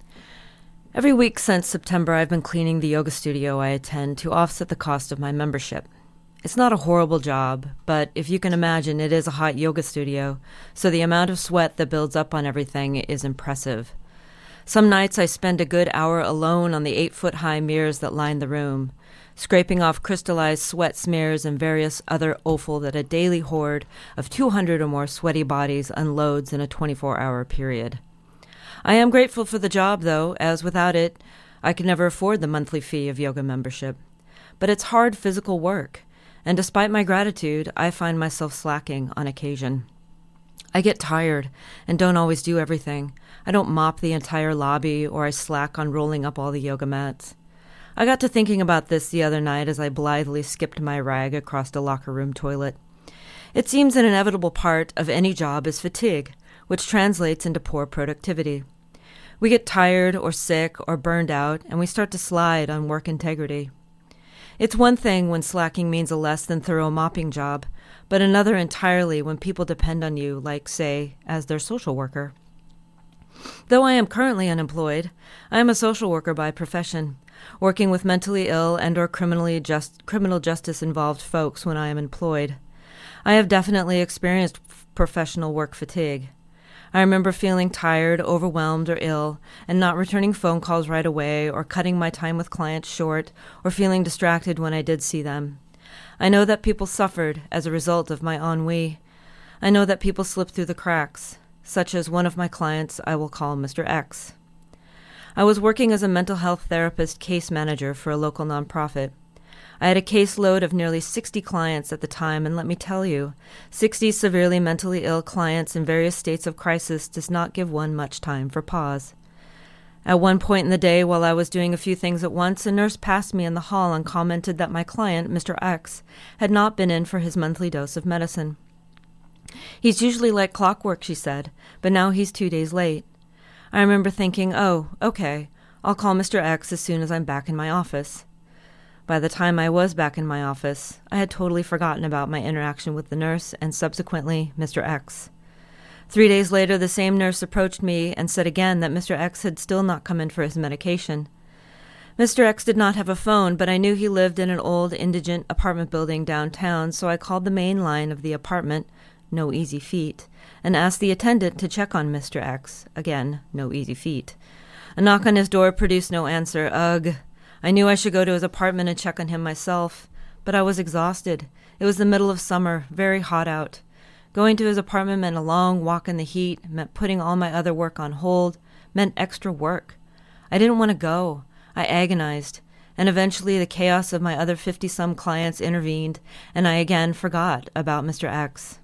I: Every week since September, I've been cleaning the yoga studio I attend to offset the cost of my membership. It's not a horrible job, but if you can imagine, it is a hot yoga studio, so the amount of sweat that builds up on everything is impressive. Some nights I spend a good hour alone on the eight-foot-high mirrors that line the room, scraping off crystallized sweat smears and various other offal that a daily horde of two hundred or more sweaty bodies unloads in a twenty-four hour period. I am grateful for the job, though, as without it, I could never afford the monthly fee of yoga membership. But it's hard physical work. And despite my gratitude, I find myself slacking on occasion. I get tired and don't always do everything. I don't mop the entire lobby, or I slack on rolling up all the yoga mats. I got to thinking about this the other night as I blithely skipped my rag across a locker room toilet. It seems an inevitable part of any job is fatigue, which translates into poor productivity. We get tired or sick or burned out, and we start to slide on work integrity. It's one thing when slacking means a less than thorough mopping job, but another entirely when people depend on you, like, say, as their social worker. Though I am currently unemployed, I am a social worker by profession, working with mentally ill and or criminally just, criminal justice-involved folks when I am employed. I have definitely experienced f- professional work fatigue. I remember feeling tired, overwhelmed, or ill, and not returning phone calls right away, or cutting my time with clients short, or feeling distracted when I did see them. I know that people suffered as a result of my ennui. I know that people slipped through the cracks, such as one of my clients I will call Mister X. I was working as a mental health therapist case manager for a local nonprofit. I had a caseload of nearly sixty clients at the time, and let me tell you, sixty severely mentally ill clients in various states of crisis does not give one much time for pause. At one point in the day, while I was doing a few things at once, a nurse passed me in the hall and commented that my client, Mister X, had not been in for his monthly dose of medicine. He's usually like clockwork, she said, but now he's two days late. I remember thinking, oh, okay, I'll call Mister X as soon as I'm back in my office. By the time I was back in my office, I had totally forgotten about my interaction with the nurse and subsequently Mister X. Three days later, the same nurse approached me and said again that Mister X had still not come in for his medication. Mister X did not have a phone, but I knew he lived in an old, indigent apartment building downtown, so I called the main line of the apartment, no easy feat, and asked the attendant to check on Mister X. Again, no easy feat. A knock on his door produced no answer. Ugh. I knew I should go to his apartment and check on him myself, but I was exhausted. It was the middle of summer, very hot out. Going to his apartment meant a long walk in the heat, meant putting all my other work on hold, meant extra work. I didn't want to go. I agonized, and eventually the chaos of my other fifty-some clients intervened, and I again forgot about Mister X.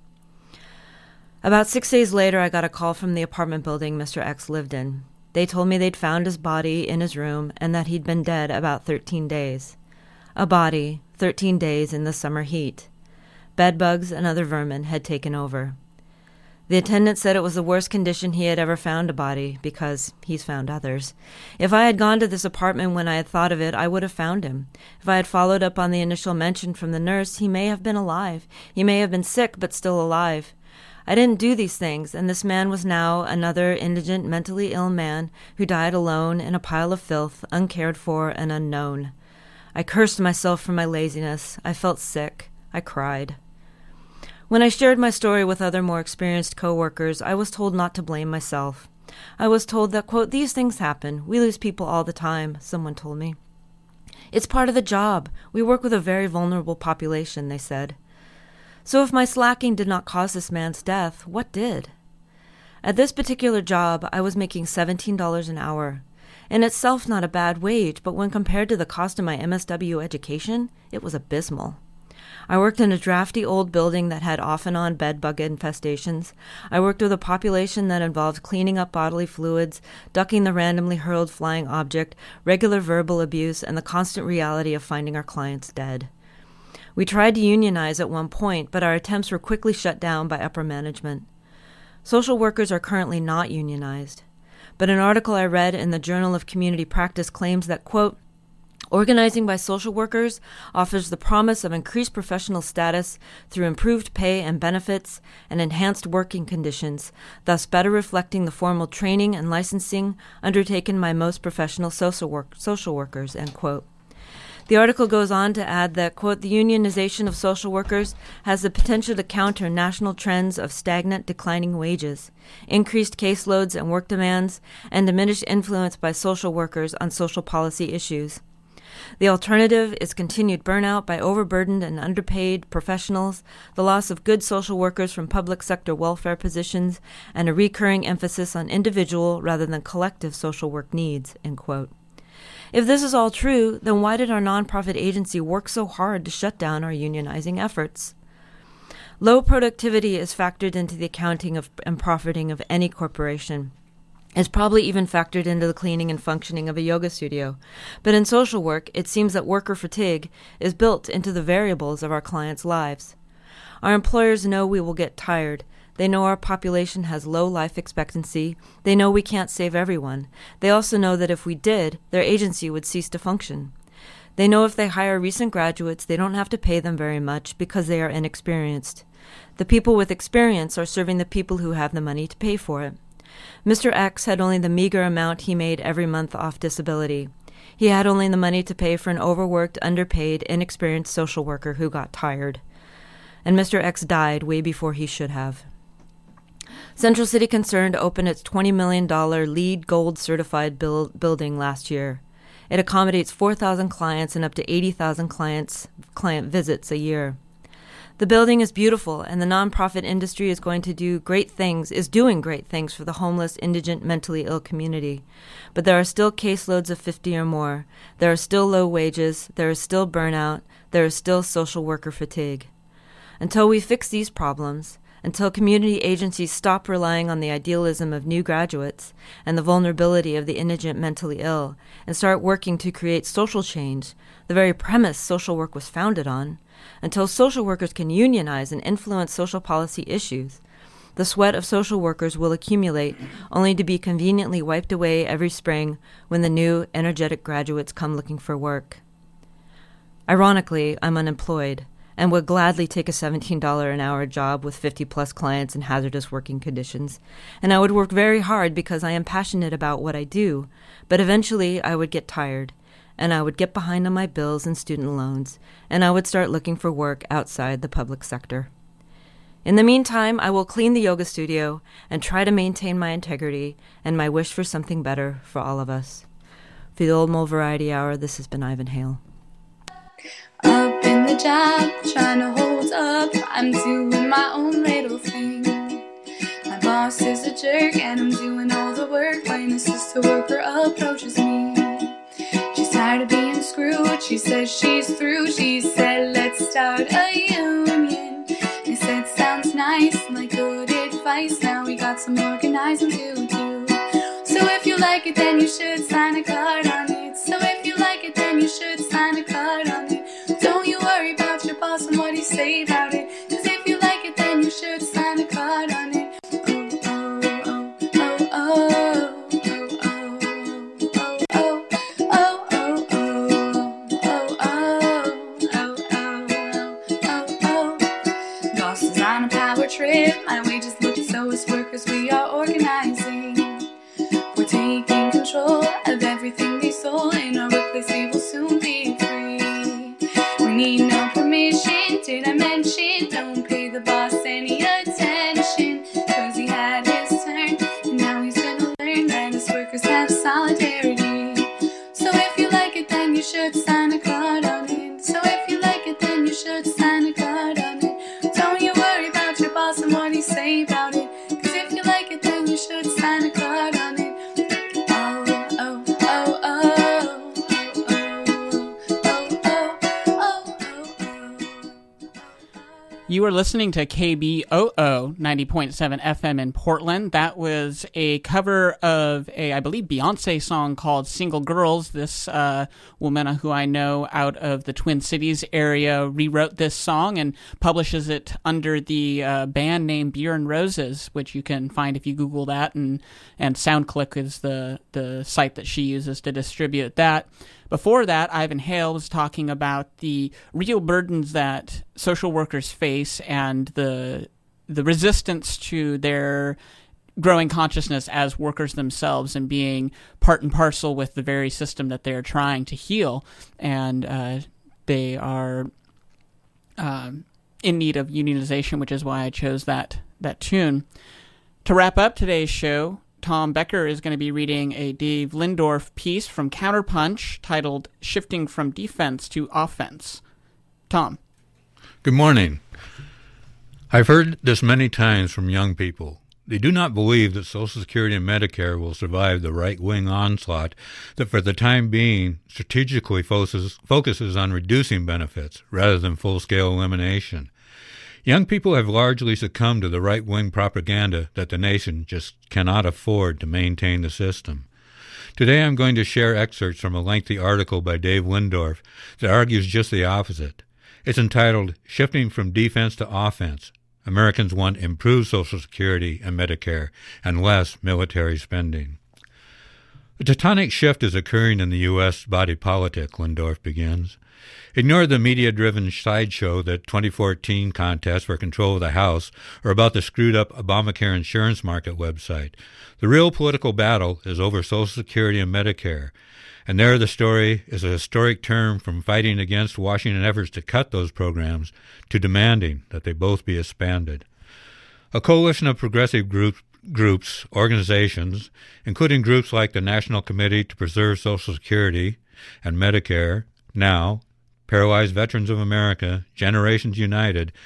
I: About six days later, I got a call from the apartment building Mister X lived in. They told me they'd found his body in his room and that he'd been dead about thirteen days. A body, thirteen days in the summer heat. Bedbugs and other vermin had taken over. The attendant said it was the worst condition he had ever found a body, because he's found others. If I had gone to this apartment when I had thought of it, I would have found him. If I had followed up on the initial mention from the nurse, he may have been alive. He may have been sick, but still alive. I didn't do these things, and this man was now another indigent, mentally ill man who died alone in a pile of filth, uncared for and unknown. I cursed myself for my laziness. I felt sick. I cried. When I shared my story with other more experienced co-workers, I was told not to blame myself. I was told that, quote, these things happen. We lose people all the time, someone told me. It's part of the job. We work with a very vulnerable population, they said. So if my slacking did not cause this man's death, what did? At this particular job, I was making seventeen dollars an hour. In itself not a bad wage, but when compared to the cost of my M S W education, it was abysmal. I worked in a drafty old building that had off-and-on bed bug infestations. I worked with a population that involved cleaning up bodily fluids, ducking the randomly hurled flying object, regular verbal abuse, and the constant reality of finding our clients dead. We tried to unionize at one point, but our attempts were quickly shut down by upper management. Social workers are currently not unionized, but an article I read in the Journal of Community Practice claims that, quote, organizing by social workers offers the promise of increased professional status through improved pay and benefits and enhanced working conditions, thus better reflecting the formal training and licensing undertaken by most professional social, work- social workers, end quote. The article goes on to add that, quote, the unionization of social workers has the potential to counter national trends of stagnant, declining wages, increased caseloads and work demands, and diminished influence by social workers on social policy issues. The alternative is continued burnout by overburdened and underpaid professionals, the loss of good social workers from public sector welfare positions, and a recurring emphasis on individual rather than collective social work needs, end quote. If this is all true, then why did our nonprofit agency work so hard to shut down our unionizing efforts? Low productivity is factored into the accounting of and profiting of any corporation. It's probably even factored into the cleaning and functioning of a yoga studio. But in social work, it seems that worker fatigue is built into the variables of our clients' lives. Our employers know we will get tired. They know our population has low life expectancy. They know we can't save everyone. They also know that if we did, their agency would cease to function. They know if they hire recent graduates, they don't have to pay them very much because they are inexperienced. The people with experience are serving the people who have the money to pay for it. Mister X had only the meager amount he made every month off disability. He had only the money to pay for an overworked, underpaid, inexperienced social worker who got tired. And Mister X died way before he should have. Central City Concerned opened its twenty million dollars LEED Gold certified build, building last year. It accommodates four thousand clients and up to eighty thousand clients client visits a year. The building is beautiful, and the nonprofit industry is going to do great things, is doing great things for the homeless, indigent, mentally ill community. But there are still caseloads of fifty or more. There are still low wages. There is still burnout. There is still social worker fatigue. Until we fix these problems, until community agencies stop relying on the idealism of new graduates and the vulnerability of the indigent mentally ill and start working to create social change, the very premise social work was founded on, until social workers can unionize and influence social policy issues, the sweat of social workers will accumulate only to be conveniently wiped away every spring when the new, energetic graduates come looking for work. Ironically, I'm unemployed and would gladly take a seventeen dollars an hour job with fifty-plus clients in hazardous working conditions, and I would work very hard because I am passionate about what I do, but eventually I would get tired, and I would get behind on my bills and student loans, and I would start looking for work outside the public sector. In the meantime, I will clean the yoga studio and try to maintain my integrity and my wish for something better for all of us. For the Old Mole Variety Hour, this has been Ivan Hale.
J: Up in the job, trying to hold up, I'm doing my own little thing. My boss is a jerk and I'm doing all the work when a sister worker approaches me. She's tired of being screwed, she says she's through. She said, let's start a union. I said, sounds nice, like good advice. Now we got some organizing to do. So if you like it, then you should sign a card on it. So if you like it, then you should sign a card on it. Don't you worry about your boss and what he say about it. Cause if you like it, then you should sign a card on it. Trip. My wages look so as workers we are organizing. We're taking control of everything they sold. In our workplace we will soon be free. We need no permission, did I mention? Don't pay the boss any attention, cause he had his turn, and now he's gonna learn that his workers have solidarity. So if you like it, then you should sign a card on it. So if you like it, then you should sign a card on it. Don't you worry about your boss and what he say about it. Cause if you like it, then you should sign a card on it. Oh, oh, oh, oh, oh, oh, oh, oh, oh.
B: You are listening to K B O O ninety point seven F M in Portland. That was a cover of a, I believe, Beyonce song called Single Girls. This uh, woman who I know out of the Twin Cities area rewrote this song and publishes it under the uh, band name Beer and Roses, which you can find if you Google that, and, and SoundClick is the, the site that she uses to distribute that. Before that, Ivan Hale was talking about the real burdens that social workers face and the the resistance to their growing consciousness as workers themselves and being part and parcel with the very system that they're trying to heal. And uh, they are um, in need of unionization, which is why I chose that, that tune. To wrap up today's show, Tom Becker is going to be reading a Dave Lindorf piece from Counterpunch titled Shifting from Defense to Offense. Tom.
K: Good morning. I've heard this many times from young people. They do not believe that Social Security and Medicare will survive the right-wing onslaught that for the time being strategically focuses, focuses on reducing benefits rather than full-scale elimination. Young people have largely succumbed to the right-wing propaganda that the nation just cannot afford to maintain the system. Today I'm going to share excerpts from a lengthy article by Dave Lindorf that argues just the opposite. It's entitled, Shifting from Defense to Offense. Americans want improved Social Security and Medicare and less military spending. A tectonic shift is occurring in the U S body politic, Lindorf begins. Ignore the media-driven sideshow that twenty fourteen contests for control of the House or about the screwed-up Obamacare insurance market website. The real political battle is over Social Security and Medicare, and there the story is a historic turn from fighting against Washington efforts to cut those programs to demanding that they both be expanded. A coalition of progressive groups groups, organizations, including groups like the National Committee to Preserve Social Security and Medicare, NOW, Paralyzed Veterans of America, Generations United,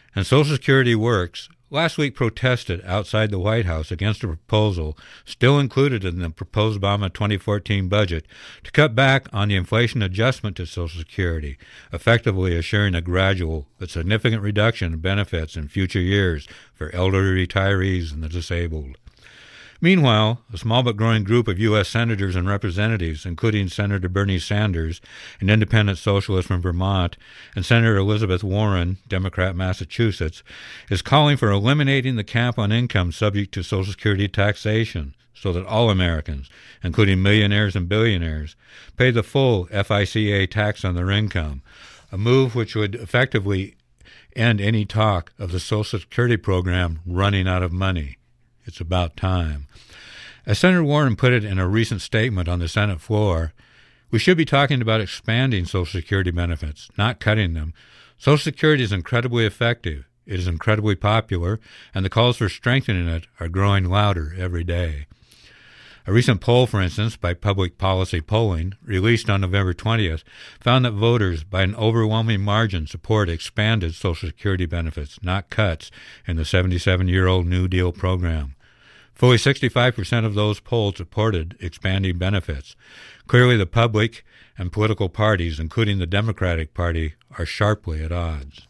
K: and Social Security Works last week protested outside the White House against a proposal still included in the proposed Obama twenty fourteen budget to cut back on the inflation adjustment to Social Security, effectively assuring a gradual but significant reduction in benefits in future years for elderly retirees and the disabled. Meanwhile, a small but growing group of U S senators and representatives, including Senator Bernie Sanders, an independent socialist from Vermont, and Senator Elizabeth Warren, Democrat, Massachusetts, is calling for eliminating the cap on income subject to Social Security taxation so that all Americans, including millionaires and billionaires, pay the full F I C A tax on their income, a move which would effectively end any talk of the Social Security program running out of money. It's about time. As Senator Warren put it in a recent statement on the Senate floor, we should be talking about expanding Social Security benefits, not cutting them. Social Security is incredibly effective. It is incredibly popular, and the calls for strengthening it are growing louder every day. A recent poll, for instance, by Public Policy Polling, released on November twentieth, found that voters, by an overwhelming margin, support expanded Social Security benefits, not cuts, in the seventy-seven-year-old New Deal program. Fully sixty-five percent of those polled supported expanding benefits. Clearly, the public and political parties, including the Democratic Party, are sharply at odds.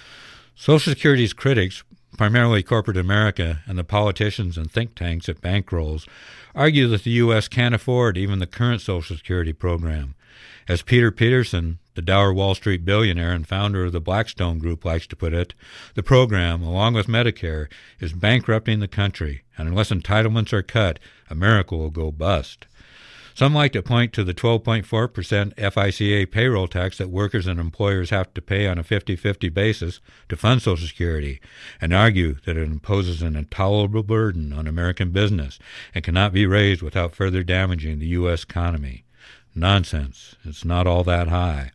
K: Social Security's critics, primarily corporate America and the politicians and think tanks it bankrolls, argue that the U S can't afford even the current Social Security program. As Peter Peterson, the dour Wall Street billionaire and founder of the Blackstone Group, likes to put it, the program, along with Medicare, is bankrupting the country, and unless entitlements are cut, America will go bust. Some like to point to the twelve point four percent F I C A payroll tax that workers and employers have to pay on a fifty-fifty basis to fund Social Security, and argue that it imposes an intolerable burden on American business and cannot be raised without further damaging the U S economy. Nonsense. It's not all that high.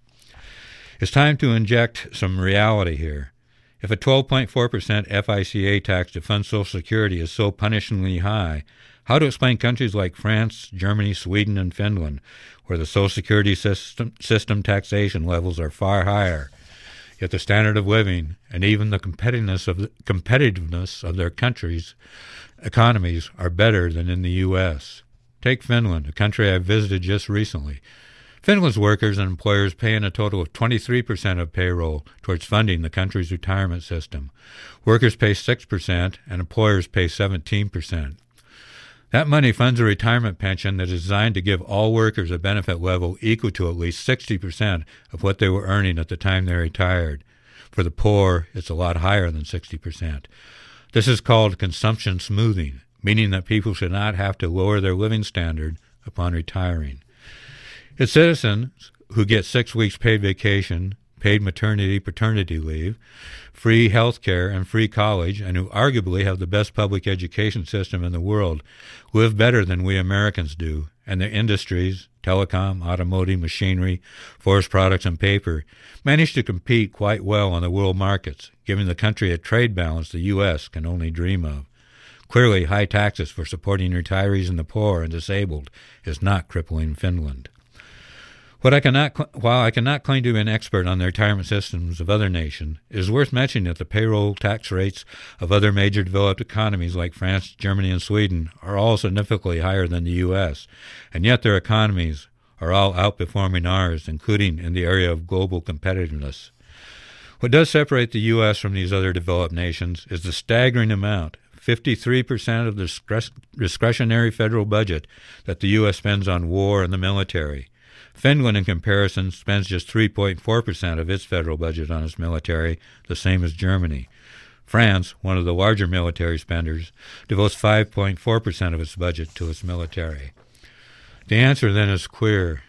K: It's time to inject some reality here. If a twelve point four percent F I C A tax to fund Social Security is so punishingly high, how to explain countries like France, Germany, Sweden, and Finland, where the Social Security system, system taxation levels are far higher, yet the standard of living and even the competitiveness of, the, competitiveness of their countries' economies are better than in the U S? Take Finland, a country I visited just recently. Finland's workers and employers pay in a total of twenty-three percent of payroll towards funding the country's retirement system. Workers pay six percent and employers pay seventeen percent. That money funds a retirement pension that is designed to give all workers a benefit level equal to at least sixty percent of what they were earning at the time they retired. For the poor, it's a lot higher than sixty percent. This is called consumption smoothing, meaning that people should not have to lower their living standard upon retiring. It's citizens who get six weeks paid vacation, paid maternity, paternity leave, free health care, and free college, and who arguably have the best public education system in the world, live better than we Americans do, and their industries, telecom, automotive, machinery, forest products, and paper, manage to compete quite well on the world markets, giving the country a trade balance the U S can only dream of. Clearly, high taxes for supporting retirees and the poor and disabled is not crippling Finland. What I cannot, while I cannot claim to be an expert on the retirement systems of other nations, it is worth mentioning that the payroll tax rates of other major developed economies like France, Germany, and Sweden are all significantly higher than the U S, and yet their economies are all outperforming ours, including in the area of global competitiveness. What does separate the U S from these other developed nations is the staggering amount, fifty-three percent of the discretionary federal budget, that the U S spends on war and the military. Finland, in comparison, spends just three point four percent of its federal budget on its military, the same as Germany. France, one of the larger military spenders, devotes five point four percent of its budget to its military. The answer, then, is clear.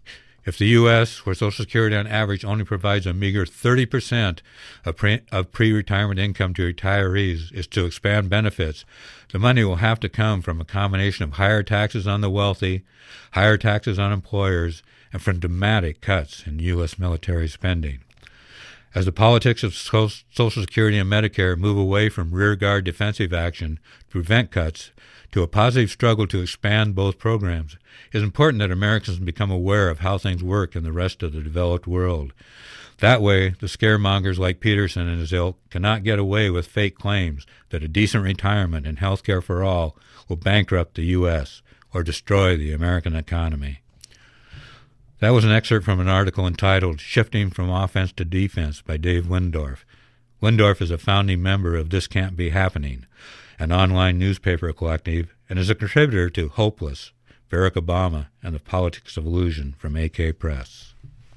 K: If the U S, where Social Security on average only provides a meager thirty percent of, pre- of pre-retirement income to retirees, is to expand benefits, the money will have to come from a combination of higher taxes on the wealthy, higher taxes on employers, and from dramatic cuts in U S military spending. As the politics of Social Security and Medicare move away from rearguard defensive action to prevent cuts to a positive struggle to expand both programs, it is important that Americans become aware of how things work in the rest of the developed world. That way, the scaremongers like Peterson and his ilk cannot get away with fake claims that a decent retirement and health care for all will bankrupt the U S or destroy the American economy. That was an excerpt from an article entitled Shifting from Offense to Defense by Dave Windorf. Windorf is a founding member of This Can't Be Happening, an online newspaper collective, and is a contributor to Hopeless, Barack Obama, and the Politics of Illusion from A K Press.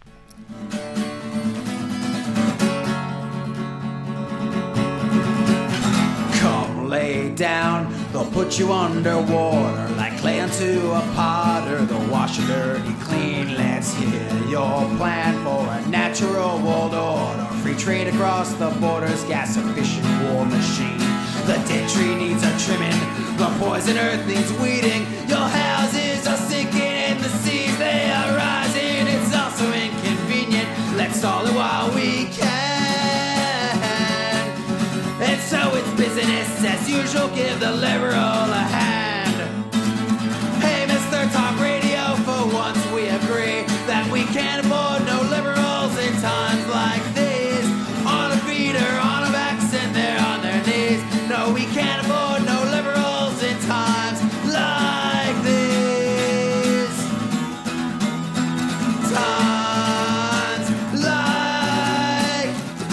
H: Come lay down, they'll put you underwater like clay unto a potter. They'll wash your dirty clean. Let's hear your plan for a natural world order. Free trade across the borders, gas efficient war machine. The dead tree needs a trimming, the poison earth needs weeding. Your houses are sinking and the seas they are rising. It's also inconvenient, let's stall it while we can. And so it's business as usual, give the liberal a hand. Hey, Mister Talk Radio, for once we agree that we can't afford no liberals in times like these. On a feet or on a backs and they're on their knees. No, we can't afford no liberals in times like these. Times like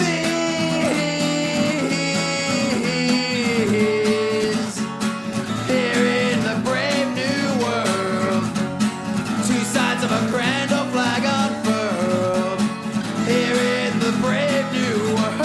H: these. Here in the brave new world, two sides of a grand old flag unfurled. Here in the brave new world.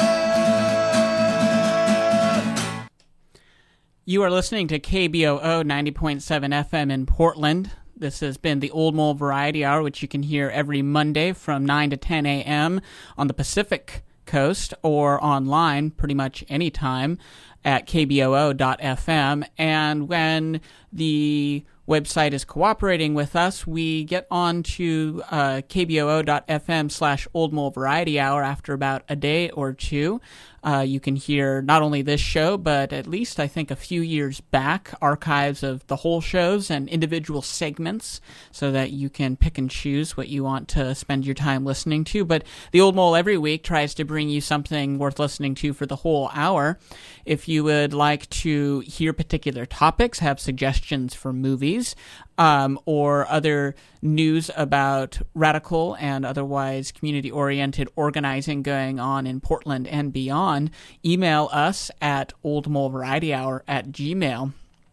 B: You are listening to K B O O ninety point seven F M in Portland. This has been the Old Mole Variety Hour, which you can hear every Monday from nine to ten a.m. on the Pacific Coast or online pretty much any time at K B O O dot F M. And when the website is cooperating with us, we get on to uh, K B O O dot F M slash Old Mole Variety Hour after about a day or two. Uh, you can hear not only this show, but at least I think a few years back, archives of the whole shows and individual segments so that you can pick and choose what you want to spend your time listening to. But the Old Mole every week tries to bring you something worth listening to for the whole hour. If you would like to hear particular topics, have suggestions for movies, Um, or other news about radical and otherwise community-oriented organizing going on in Portland and beyond, email us at oldmolvarietyhour at gmail.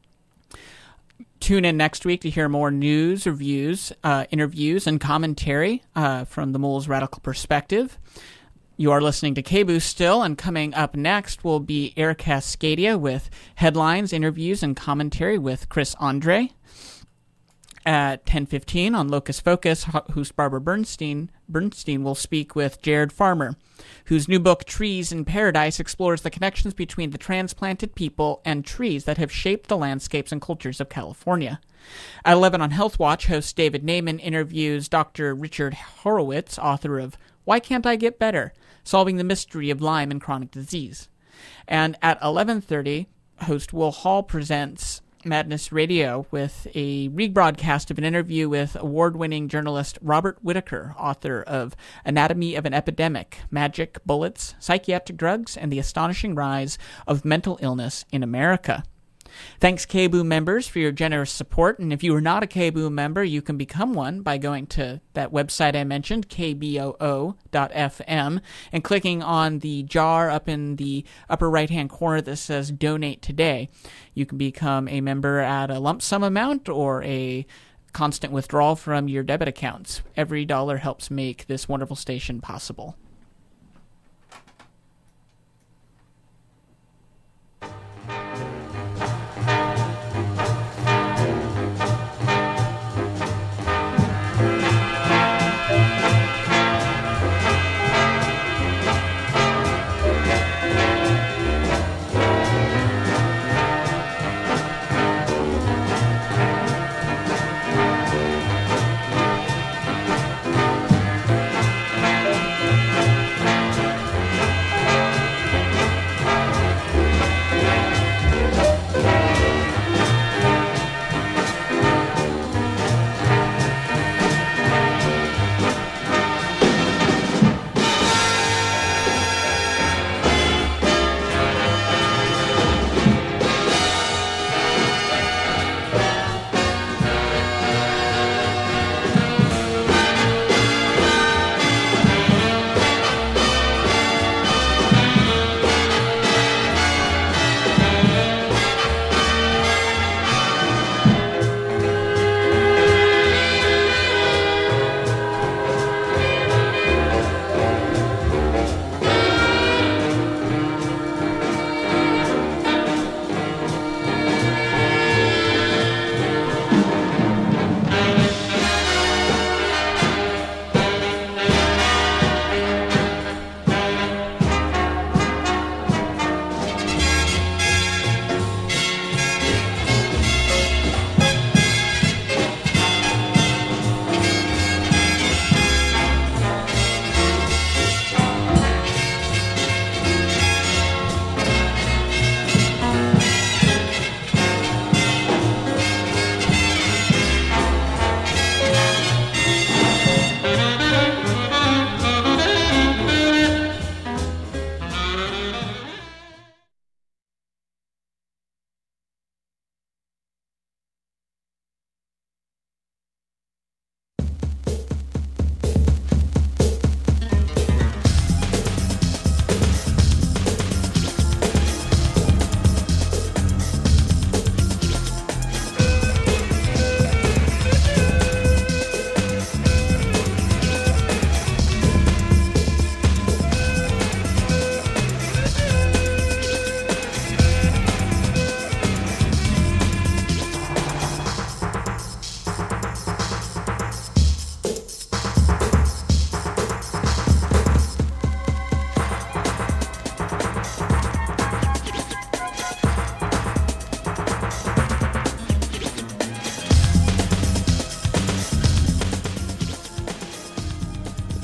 B: Tune in next week to hear more news, reviews, uh, interviews, and commentary uh, from the Mole's Radical Perspective. You are listening to K-Boost still, and coming up next will be Air Cascadia with headlines, interviews, and commentary with Chris Andre. At ten fifteen on Locus Focus, host Barbara Bernstein, Bernstein will speak with Jared Farmer, whose new book, Trees in Paradise, explores the connections between the transplanted people and trees that have shaped the landscapes and cultures of California. At eleven on Health Watch, host David Naiman interviews Doctor Richard Horowitz, author of Why Can't I Get Better? Solving the Mystery of Lyme and Chronic Disease. And at eleven thirty, host Will Hall presents Madness Radio with a rebroadcast of an interview with award-winning journalist Robert Whitaker, author of Anatomy of an Epidemic, Magic, Bullets, Psychiatric Drugs, and the Astonishing Rise of Mental Illness in America. Thanks, K B O O members, for your generous support. And if you are not a K B O O member, you can become one by going to that website I mentioned, K B O O dot F M, and clicking on the jar up in the upper right-hand corner that says Donate Today. You can become a member at a lump sum amount or a constant withdrawal from your debit accounts. Every dollar helps make this wonderful station possible.